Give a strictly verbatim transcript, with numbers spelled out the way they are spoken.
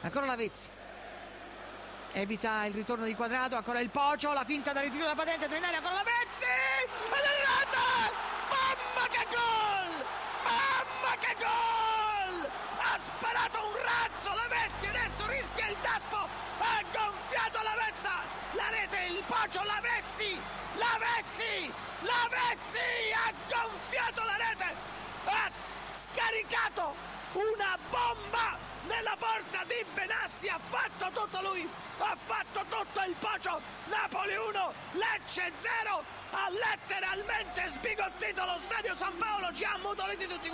ancora Lavezzi, evita il ritorno di Quadrato, ancora il Pocio, la finta da ritiro da Patente, Trenari, ancora Lavezzi, ed è rete! Mamma che gol! Mamma che gol! Ha sparato un razzo Lavezzi, adesso rischia il daspo, ha gonfiato Lavezza, la rete, il Pocio, Lavezzi, Lavezzi, Lavezzi, ha gonfiato la rete, ha scaricato una bomba nella porta di Benassi, ha fatto tutto lui, ha fatto tutto il Pocio. Napoli uno, Lecce zero, ha letteralmente sbigottito lo stadio San Paolo, ci ha ammutoliti tutti.